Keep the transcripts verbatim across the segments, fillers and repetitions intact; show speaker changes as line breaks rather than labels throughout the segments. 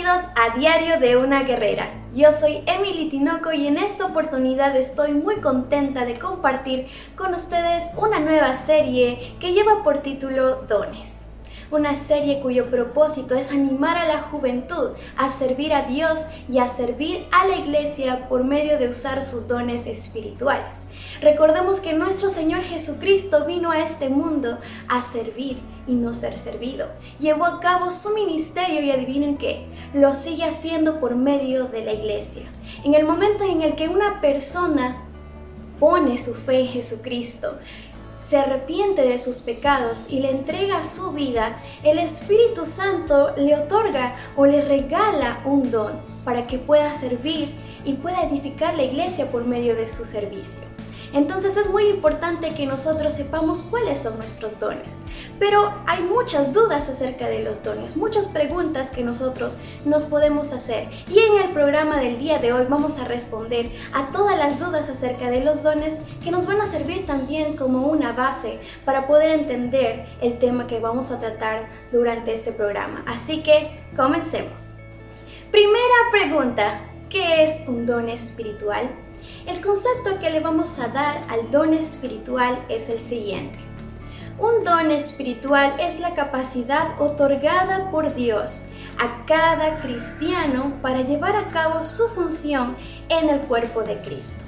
Bienvenidos a Diario de una Guerrera. Yo soy Emily Tinoco y en esta oportunidad estoy muy contenta de compartir con ustedes una nueva serie que lleva por título Dones. Una serie cuyo propósito es animar a la juventud a servir a Dios y a servir a la iglesia por medio de usar sus dones espirituales. Recordemos que nuestro Señor Jesucristo vino a este mundo a servir y no ser servido. Llevó a cabo su ministerio y adivinen qué, lo sigue haciendo por medio de la iglesia. En el momento en el que una persona pone su fe en Jesucristo, se arrepiente de sus pecados y le entrega su vida, el Espíritu Santo le otorga o le regala un don para que pueda servir y pueda edificar la iglesia por medio de su servicio. Entonces es muy importante que nosotros sepamos cuáles son nuestros dones. Pero hay muchas dudas acerca de los dones, muchas preguntas que nosotros nos podemos hacer. Y en el programa del día de hoy vamos a responder a todas las dudas acerca de los dones que nos van a servir también como una base para poder entender el tema que vamos a tratar durante este programa. Así que comencemos. Primera pregunta, ¿qué es un don espiritual? El concepto que le vamos a dar al don espiritual es el siguiente. Un don espiritual es la capacidad otorgada por Dios a cada cristiano para llevar a cabo su función en el cuerpo de Cristo.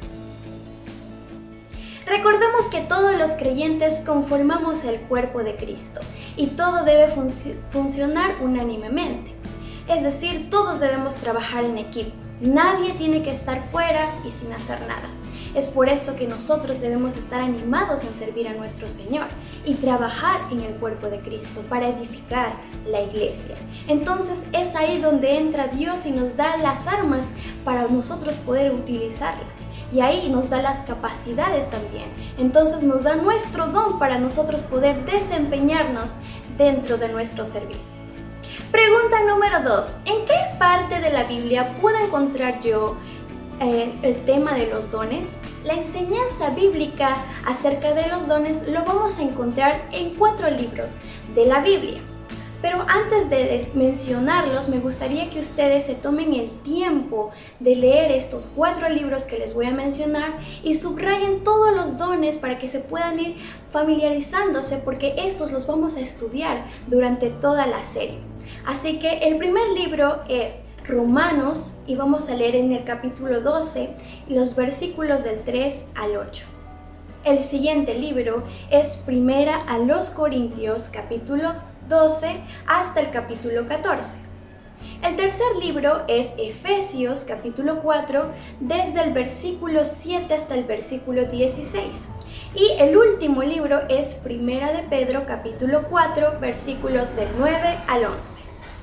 Recordemos que todos los creyentes conformamos el cuerpo de Cristo y todo debe func- funcionar unánimemente. Es decir, todos debemos trabajar en equipo. Nadie tiene que estar fuera y sin hacer nada. Es por eso que nosotros debemos estar animados en servir a nuestro Señor y trabajar en el cuerpo de Cristo para edificar la iglesia. Entonces es ahí donde entra Dios y nos da las armas para nosotros poder utilizarlas. Y ahí nos da las capacidades también. Entonces nos da nuestro don para nosotros poder desempeñarnos dentro de nuestro servicio. Pregunta número dos. ¿En qué parte de la Biblia puedo encontrar yo eh, el tema de los dones? La enseñanza bíblica acerca de los dones lo vamos a encontrar en cuatro libros de la Biblia. Pero antes de mencionarlos, me gustaría que ustedes se tomen el tiempo de leer estos cuatro libros que les voy a mencionar y subrayen todos los dones para que se puedan ir familiarizándose, porque estos los vamos a estudiar durante toda la serie. Así que el primer libro es Romanos y vamos a leer en el capítulo doce los versículos del tres al ocho. El siguiente libro es Primera a los Corintios capítulo doce hasta el capítulo catorce. El tercer libro es Efesios capítulo cuatro desde el versículo siete hasta el versículo dieciséis. Y el último libro es Primera de Pedro capítulo cuatro versículos del nueve al once.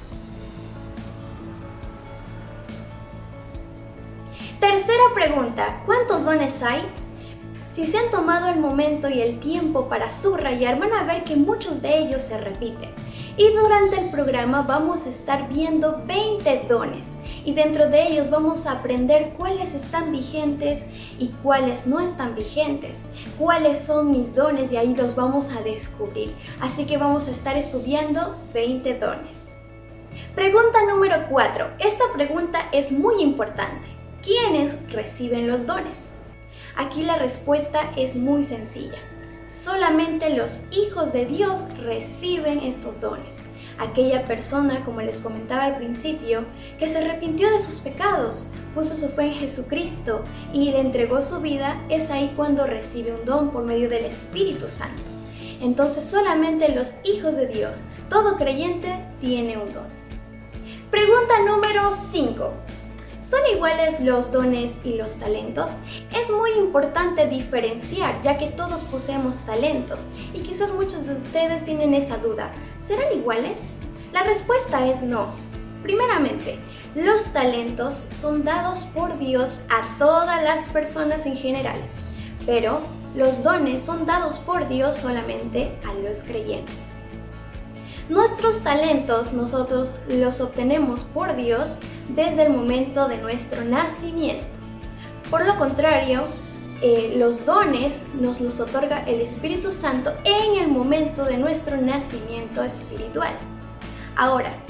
Tercera pregunta, ¿cuántos dones hay? Si se han tomado el momento y el tiempo para subrayar, van a ver que muchos de ellos se repiten. Y durante el programa vamos a estar viendo veinte dones y dentro de ellos vamos a aprender cuáles están vigentes y cuáles no están vigentes, cuáles son mis dones y ahí los vamos a descubrir. Así que vamos a estar estudiando veinte dones. Pregunta número cuatro. Esta pregunta es muy importante. ¿Quiénes reciben los dones? Aquí la respuesta es muy sencilla. Solamente los hijos de Dios reciben estos dones. Aquella persona, como les comentaba al principio, que se arrepintió de sus pecados, puso su fe en Jesucristo y le entregó su vida, es ahí cuando recibe un don por medio del Espíritu Santo. Entonces solamente los hijos de Dios, todo creyente, tiene un don. Pregunta número cinco. ¿Son iguales los dones y los talentos? Es muy importante diferenciar, ya que todos poseemos talentos y quizás muchos de ustedes tienen esa duda. ¿Serán iguales? La respuesta es no. Primeramente, los talentos son dados por Dios a todas las personas en general, pero los dones son dados por Dios solamente a los creyentes. Nuestros talentos nosotros los obtenemos por Dios desde el momento de nuestro nacimiento. Por lo contrario, eh, los dones nos los otorga el Espíritu Santo en el momento de nuestro nacimiento espiritual. Ahora,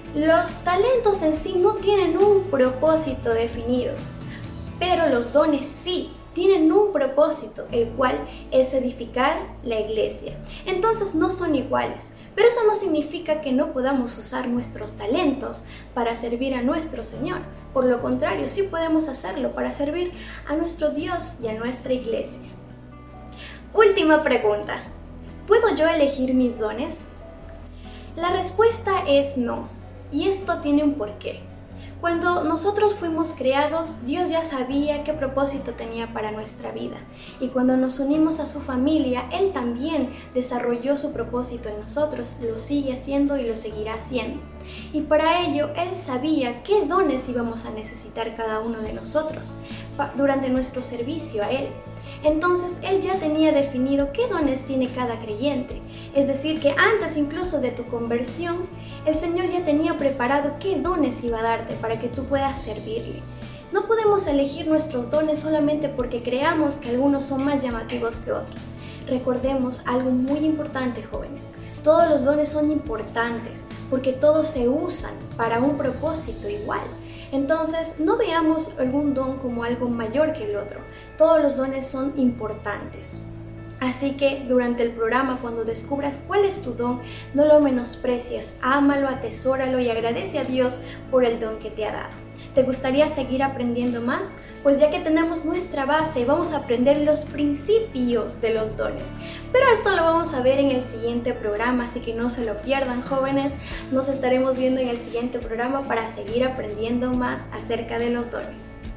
Los talentos en sí no tienen un propósito definido, pero los dones sí tienen un propósito, el cual es edificar la iglesia. Entonces no son iguales, pero eso no significa que no podamos usar nuestros talentos para servir a nuestro Señor. Por lo contrario, sí podemos hacerlo para servir a nuestro Dios y a nuestra iglesia. Última pregunta. ¿Puedo yo elegir mis dones? La respuesta es no, y esto tiene un porqué. Cuando nosotros fuimos creados, Dios ya sabía qué propósito tenía para nuestra vida. Y cuando nos unimos a su familia, Él también desarrolló su propósito en nosotros, lo sigue haciendo y lo seguirá haciendo. Y para ello, Él sabía qué dones íbamos a necesitar cada uno de nosotros durante nuestro servicio a Él. Entonces, Él ya tenía definido qué dones tiene cada creyente. Es decir, que antes incluso de tu conversión, el Señor ya tenía preparado qué dones iba a darte para que tú puedas servirle. No podemos elegir nuestros dones solamente porque creamos que algunos son más llamativos que otros. Recordemos algo muy importante, jóvenes. Todos los dones son importantes porque todos se usan para un propósito igual. Entonces, no veamos algún don como algo mayor que el otro. Todos los dones son importantes. Así que durante el programa, cuando descubras cuál es tu don, no lo menosprecies, ámalo, atesóralo y agradece a Dios por el don que te ha dado. ¿Te gustaría seguir aprendiendo más? Pues ya que tenemos nuestra base, vamos a aprender los principios de los dones. Pero esto lo vamos a ver en el siguiente programa, así que no se lo pierdan, jóvenes. Nos estaremos viendo en el siguiente programa para seguir aprendiendo más acerca de los dones.